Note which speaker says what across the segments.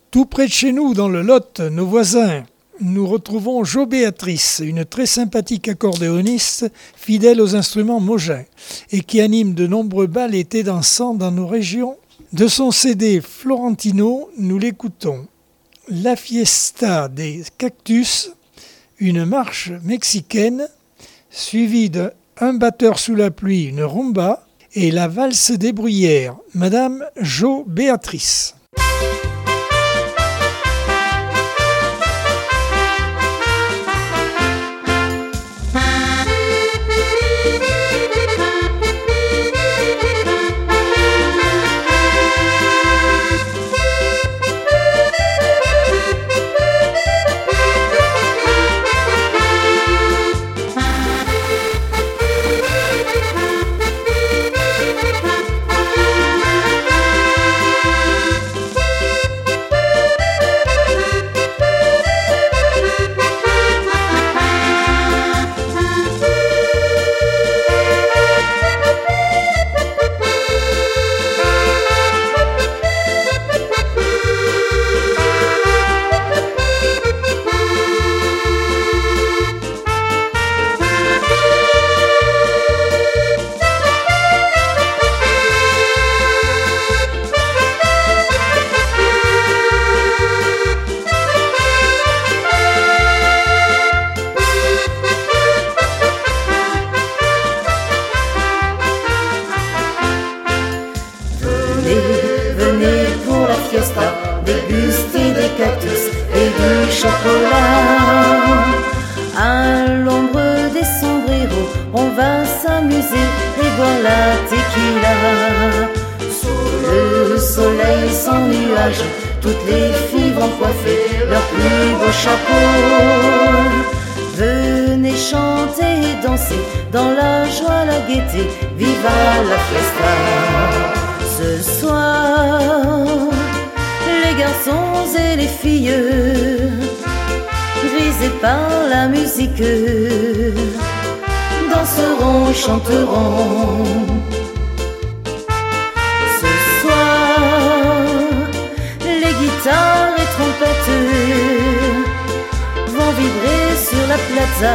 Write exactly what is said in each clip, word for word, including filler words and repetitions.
Speaker 1: Tout près de chez nous, dans le Lot, nos voisins, nous retrouvons Jo Béatrice, une très sympathique accordéoniste fidèle aux instruments mogins et qui anime de nombreux bals l'été dansants dans nos régions. De son C D Florentino, nous l'écoutons. La Fiesta des Cactus, une marche mexicaine, suivie d'un batteur sous la pluie, une rumba, et la valse des bruyères, Madame Jo Béatrice.
Speaker 2: Déguster des cactus et du chocolat. À l'ombre des sombreros, on va s'amuser et boire la tequila. Sous le soleil sans nuage, toutes les filles vont coiffer leurs plus beaux chapeaux. Venez chanter et danser dans la joie, la gaieté, viva la fiesta. Ce soir, les garçons et les filles, grisés par la musique, danseront, chanteront. Ce soir, les guitares et trompettes vont vibrer sur la plaza.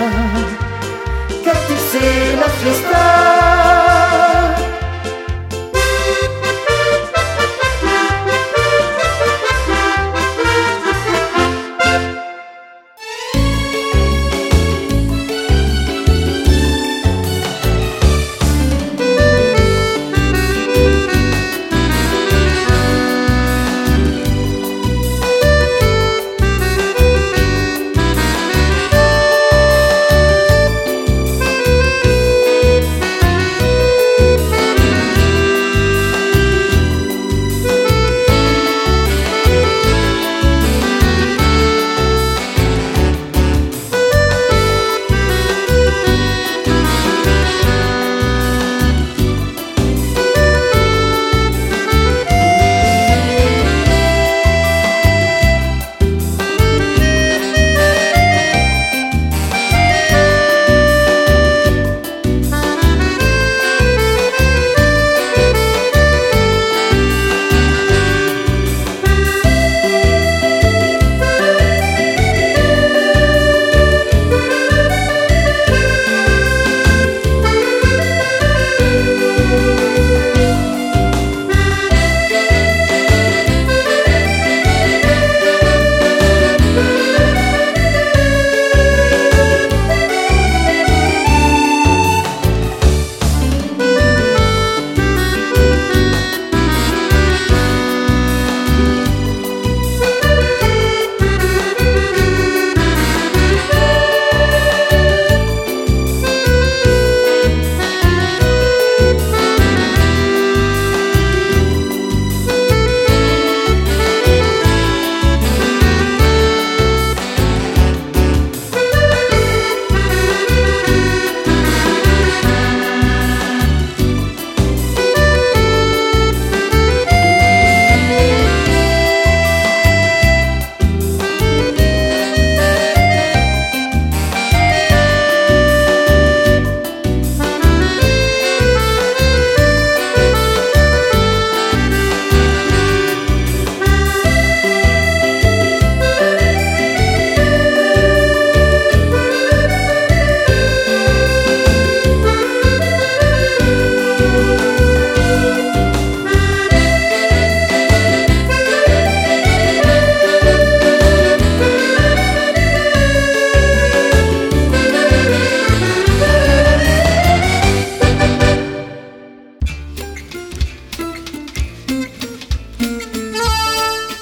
Speaker 2: Cactus et la fiesta.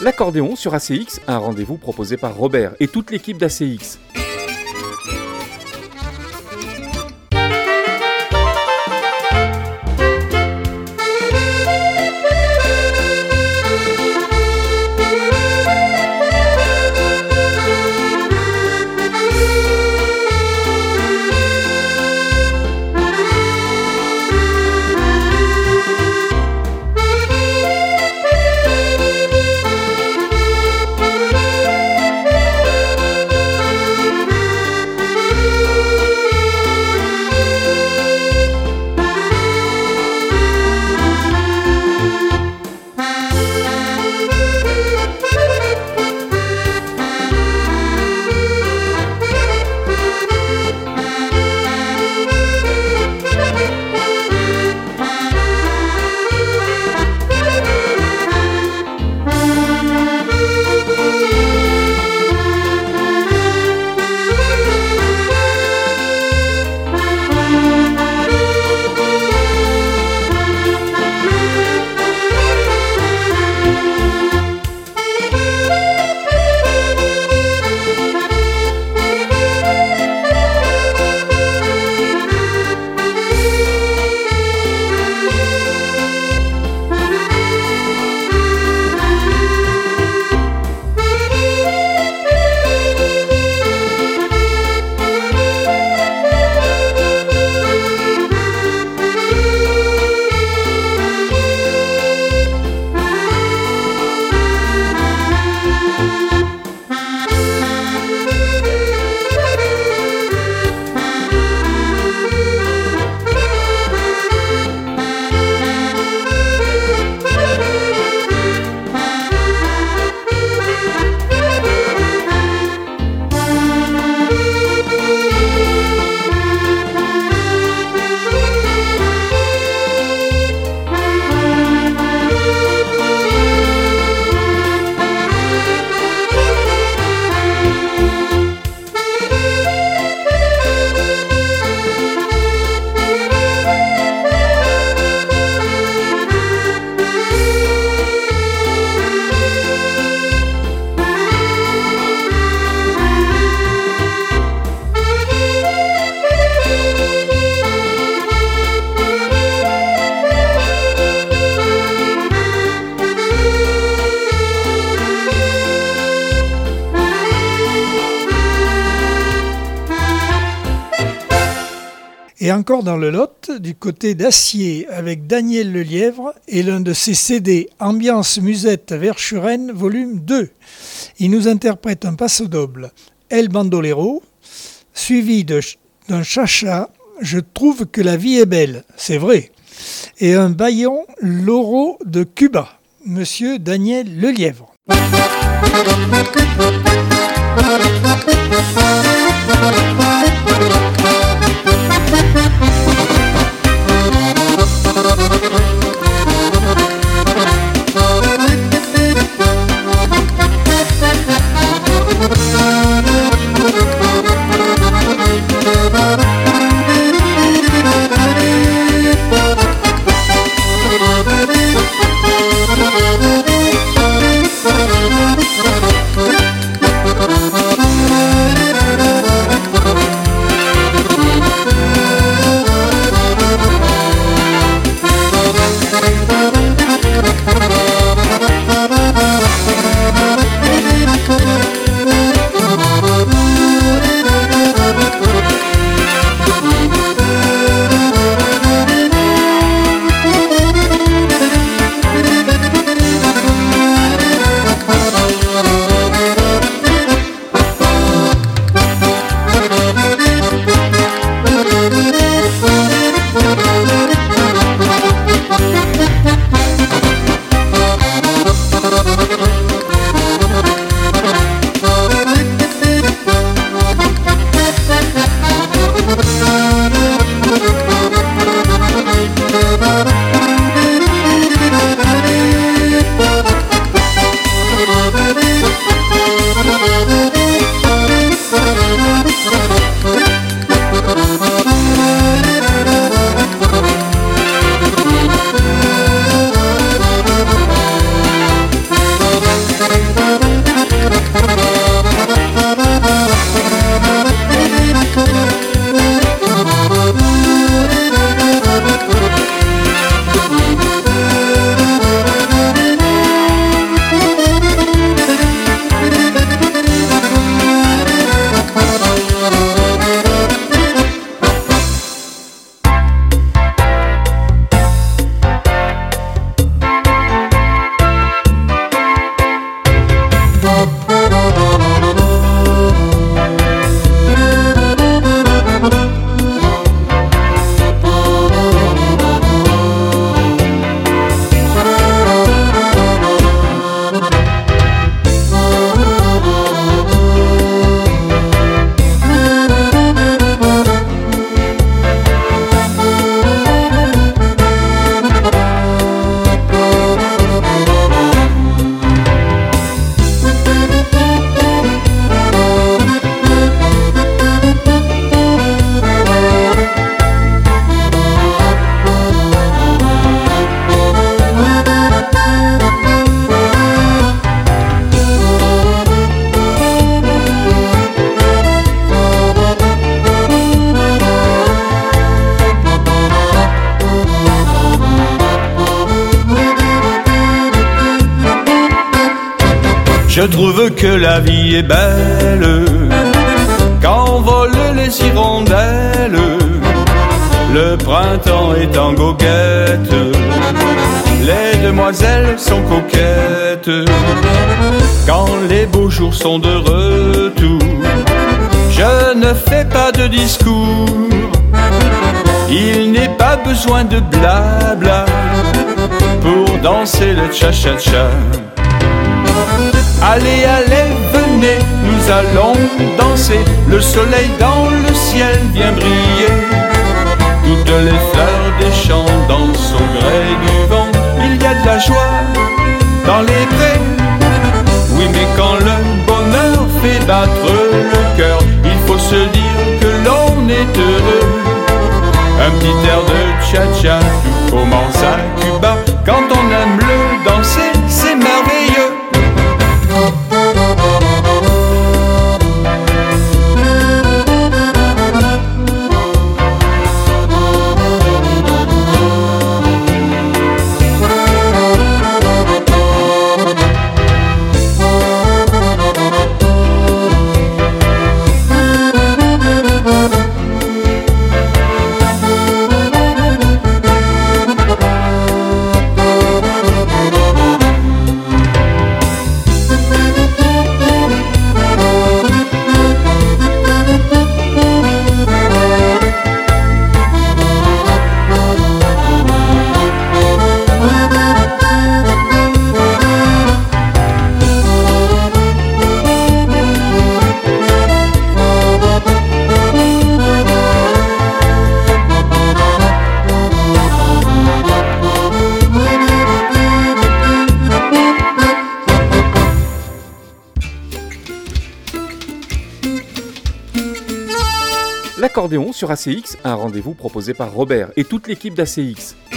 Speaker 3: L'accordéon sur A C X, un rendez-vous proposé par Robert et toute l'équipe d'A C X.
Speaker 1: Et encore dans le Lot, du côté d'Acier, avec Daniel Lelièvre et l'un de ses C D, Ambiance Musette Verschuren, volume deux. Il nous interprète un passo doble, El Bandolero, suivi de, d'un chacha, Je trouve que la vie est belle, c'est vrai, et un baillon Loro de Cuba, Monsieur Daniel Lelièvre.
Speaker 4: Thank you. Je trouve que la vie est belle quand volent les hirondelles. Le printemps est en goguette, les demoiselles sont coquettes. Quand les beaux jours sont de retour, je ne fais pas de discours. Il n'est pas besoin de blabla pour danser le cha-cha-cha. Allez, allez, venez, nous allons danser. Le soleil dans le ciel vient briller. Toutes les fleurs des champs dansent au gré du vent. Il y a de la joie dans les prés. Oui, mais quand le bonheur fait battre le cœur, il faut se dire que l'on est heureux. Un petit air de cha-cha, tout commence à Cuba. Quand on aime le danser, c'est merveilleux.
Speaker 3: L'accordéon sur A C X, un rendez-vous proposé par Robert et toute l'équipe d'A C X.